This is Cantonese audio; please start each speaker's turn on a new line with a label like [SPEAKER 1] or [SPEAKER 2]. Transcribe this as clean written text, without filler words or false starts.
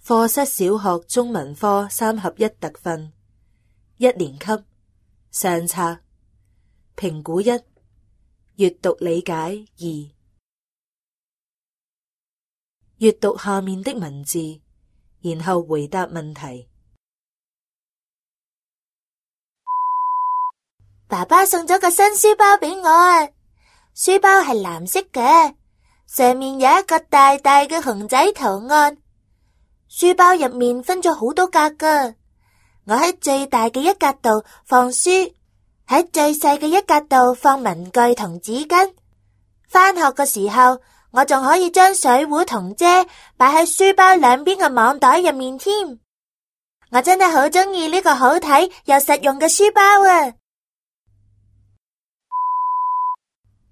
[SPEAKER 1] 課室小學中文科3合1特訓，1年級上冊評估1，閱讀理解2。閱讀下面的文字，然後回答問題。
[SPEAKER 2] 爸爸送咗個新書包俾我啊，書包係藍色嘅，上面有一個大大嘅熊仔圖案。書包入面分咗好多格㗎，我喺最大嘅一格度放書，喺最細嘅一格度放文具同紙巾。返學嘅時候，我仲可以將水壺同遮擺喺書包兩邊嘅網袋入面添。我真係好鍾意呢個好睇又實用嘅書包啊！